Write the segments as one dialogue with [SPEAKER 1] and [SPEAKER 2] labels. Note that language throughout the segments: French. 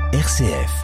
[SPEAKER 1] RCF.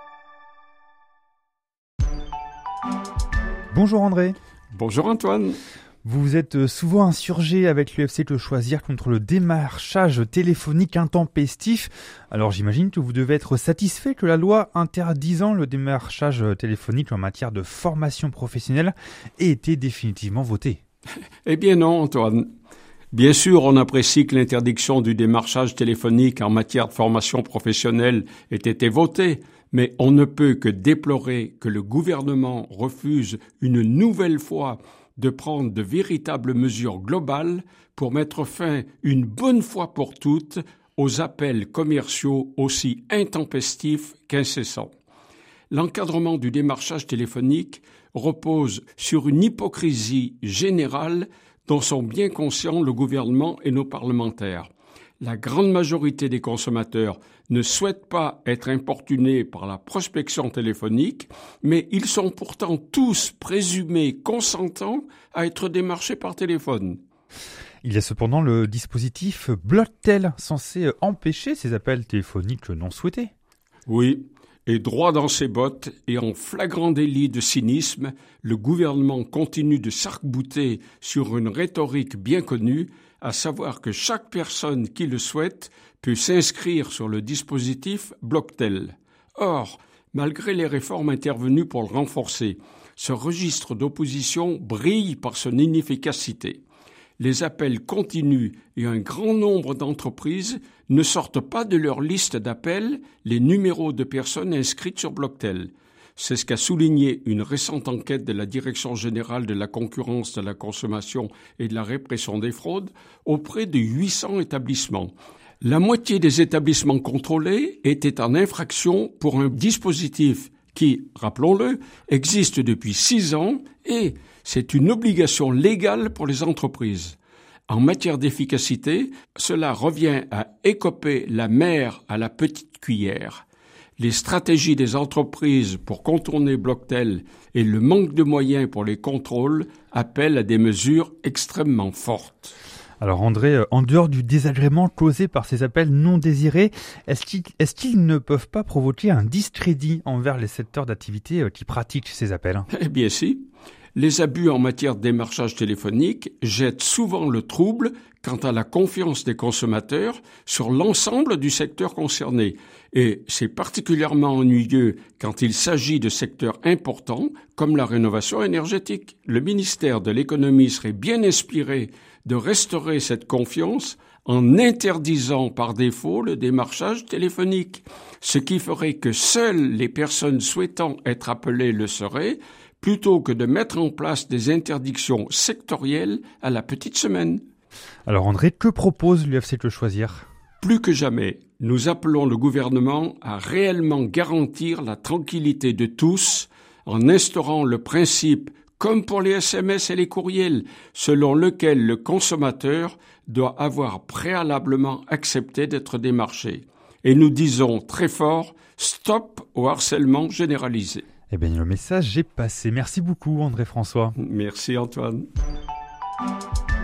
[SPEAKER 2] Bonjour André.
[SPEAKER 3] Bonjour Antoine.
[SPEAKER 2] Vous êtes souvent insurgé avec l'UFC Que Choisir contre le démarchage téléphonique intempestif. Alors j'imagine que vous devez être satisfait que la loi interdisant le démarchage téléphonique en matière de formation professionnelle ait été définitivement votée.
[SPEAKER 3] Eh bien non Antoine. Bien sûr, on apprécie que l'interdiction du démarchage téléphonique en matière de formation professionnelle ait été votée, mais on ne peut que déplorer que le gouvernement refuse une nouvelle fois de prendre de véritables mesures globales pour mettre fin une bonne fois pour toutes aux appels commerciaux aussi intempestifs qu'incessants. L'encadrement du démarchage téléphonique repose sur une hypocrisie générale dont sont bien conscients le gouvernement et nos parlementaires. La grande majorité des consommateurs ne souhaitent pas être importunés par la prospection téléphonique, mais ils sont pourtant tous présumés consentants à être démarchés par téléphone.
[SPEAKER 2] Il y a cependant le dispositif Blocktel censé empêcher ces appels téléphoniques non souhaités.
[SPEAKER 3] Oui. Et droit dans ses bottes et en flagrant délit de cynisme, le gouvernement continue de s'arc-bouter sur une rhétorique bien connue, à savoir que chaque personne qui le souhaite peut s'inscrire sur le dispositif Blocktel. Or, malgré les réformes intervenues pour le renforcer, ce registre d'opposition brille par son inefficacité. Les appels continuent et un grand nombre d'entreprises ne sortent pas de leur liste d'appels les numéros de personnes inscrites sur Blocktel. C'est ce qu'a souligné une récente enquête de la Direction générale de la concurrence, de la consommation et de la répression des fraudes auprès de 800 établissements. La moitié des établissements contrôlés étaient en infraction pour un dispositif qui, rappelons-le, existe depuis 6 ans et c'est une obligation légale pour les entreprises. En matière d'efficacité, cela revient à écoper la mère à la petite cuillère. Les stratégies des entreprises pour contourner Blocktel et le manque de moyens pour les contrôles appellent à des mesures extrêmement fortes.
[SPEAKER 2] Alors André, en dehors du désagrément causé par ces appels non désirés, est-ce qu'ils ne peuvent pas provoquer un discrédit envers les secteurs d'activité qui pratiquent ces appels ?
[SPEAKER 3] Eh bien si. Les abus en matière de démarchage téléphonique jettent souvent le trouble quant à la confiance des consommateurs sur l'ensemble du secteur concerné. Et c'est particulièrement ennuyeux quand il s'agit de secteurs importants comme la rénovation énergétique. Le ministère de l'économie serait bien inspiré de restaurer cette confiance en interdisant par défaut le démarchage téléphonique, ce qui ferait que seules les personnes souhaitant être appelées le seraient, plutôt que de mettre en place des interdictions sectorielles à la petite semaine.
[SPEAKER 2] Alors André, que propose l'UFC Que Choisir ?
[SPEAKER 3] Plus que jamais, nous appelons le gouvernement à réellement garantir la tranquillité de tous en instaurant le principe, comme pour les SMS et les courriels, selon lequel le consommateur doit avoir préalablement accepté d'être démarché. Et nous disons très fort, stop au harcèlement généralisé.
[SPEAKER 2] Eh bien, le message est passé. Merci beaucoup, André François.
[SPEAKER 3] Merci, Antoine.